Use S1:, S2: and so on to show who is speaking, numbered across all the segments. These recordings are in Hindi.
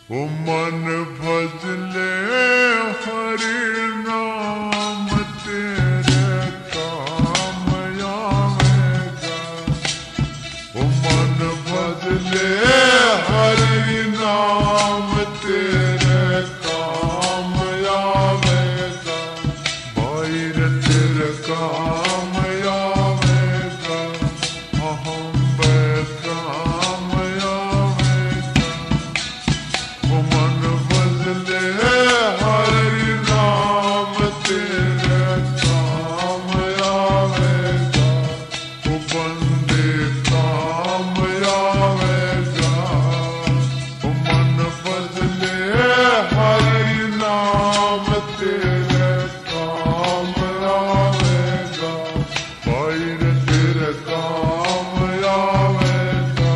S1: ओ मन भजले हरि नाम तेरे काम आवेगा। ओ मन भजले हरि नाम तेरे काम आवेगा। भाई रे तेरे काम आवेगा। अहम काम आवेगा। ओ मन बदले हरि नाम तेरे काम आवेगा। ओ बंदे काम आवेगा। ओ मन बदले हरि नाम तेरे काम आवेगा। भाई रे तेरे काम आवेगा।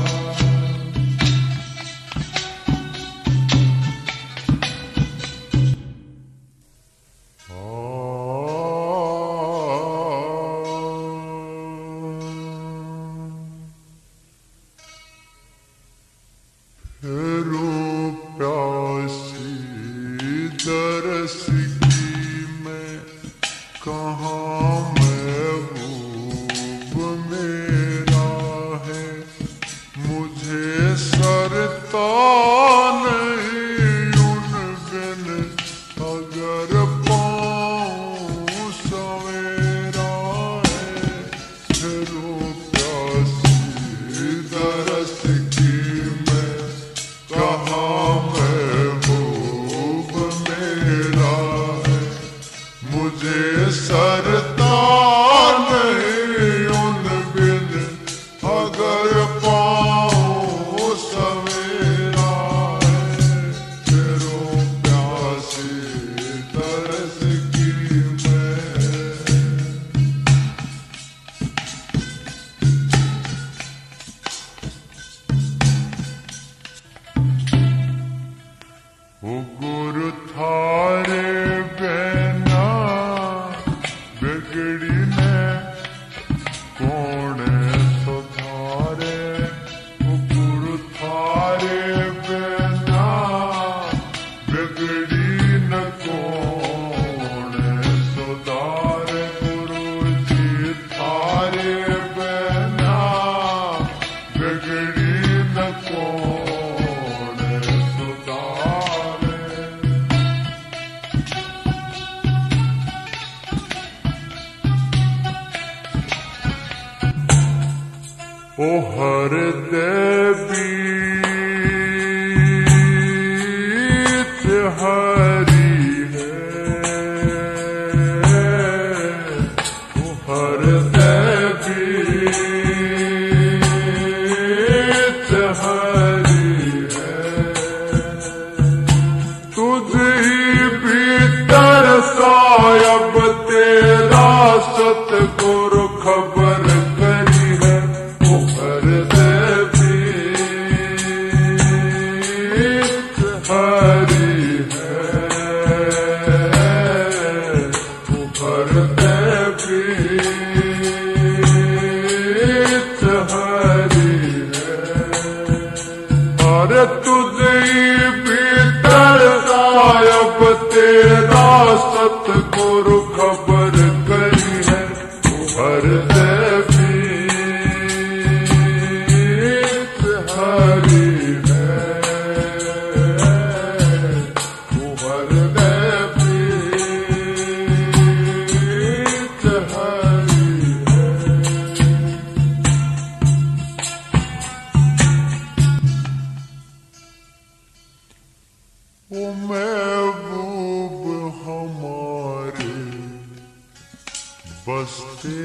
S1: फेरो प्यासी दरस की मैं कहाँ महबूब मेरा है। मुझे सरता नहीं उन बिन अगर पाऊँ सवेरा है। फेरो प्यासी दरस की मैं कहाँ महबूब मेरा है। मुझे सरता नहीं उन बिन अगर पाऊँ सवेरा है। फेरो प्यासी तरस की मैं। ओ गुरु थारे बिना बिगड़ी ने कौन सुधारे। ओ गुरु थारे बिना बिगड़ी न कौन सुधारे। गुरु जी थारे बिना बिगड़ी न कौन सुधारे। ओ हृदय बीच हरि है। ओ हृदय बीच हरि है। तुझ ही भीतर सायब तेरा सतगुरु खबर करी है। ओ हृदय बीच हरि है। ओ हृदय बीच हरि है। अरे तुझे भीतर सायब तेरा सतगुरु खबर करी है। ओ हृदय बीच हरि है। ओ हृदय बीच हरि है। ओ महबूब हमारे बसते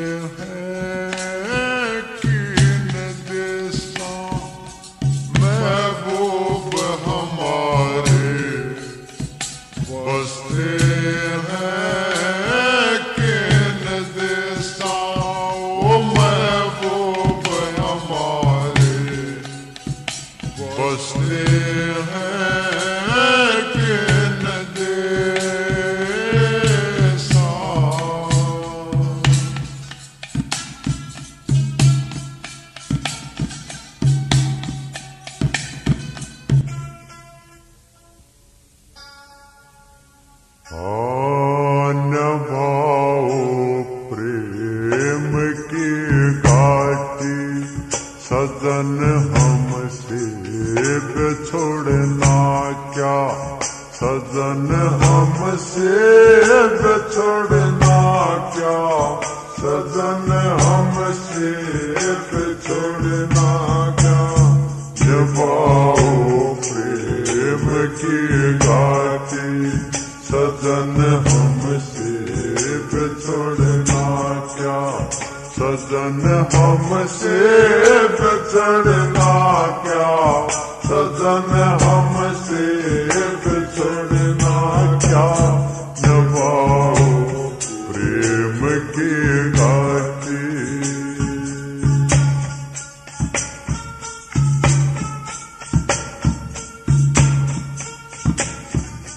S1: हैं किन देशों। महबूब हमारे बसते हैं किन देशों। ओ महबूब हमारे बसते हैं किन देशों। नभाओ प्रेम की घाटी सजन हमसे बिछोड़ना क्या, सजन हमसे बिछोड़ना क्या, सजन हमसे बिछोड़ना क्या। निभाओ प्रेम की घाटी सजन हमसे बिछोड़ना क्या, सजन हमसे बिछड़ना क्या, सजन हम